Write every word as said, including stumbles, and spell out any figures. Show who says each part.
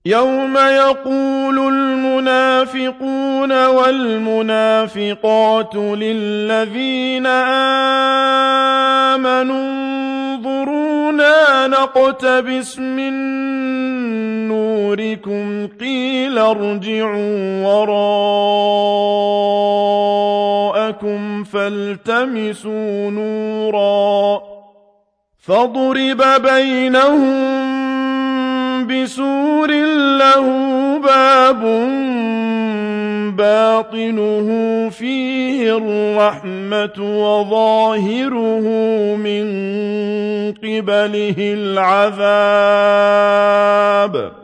Speaker 1: يَوْمَ يَقُولُ الْمُنَافِقُونَ وَالْمُنَافِقَاتُ لِلَّذِينَ آمَنُوا انظُرُونَا نَقْتَبِسْ مِن نُّورِكُمْ قِيلَ ارْجِعُوا وَرَاءَكُمْ فَالْتَمِسُوا نُورًا فَضُرِبَ بَيْنَهُم بِسُورٍ لَّهُ بَابٌ بَاطِنُهُ فِيهِ الرَّحْمَةُ وَظَاهِرُهُ مِن قِبَلِهِ الْعَذَابُ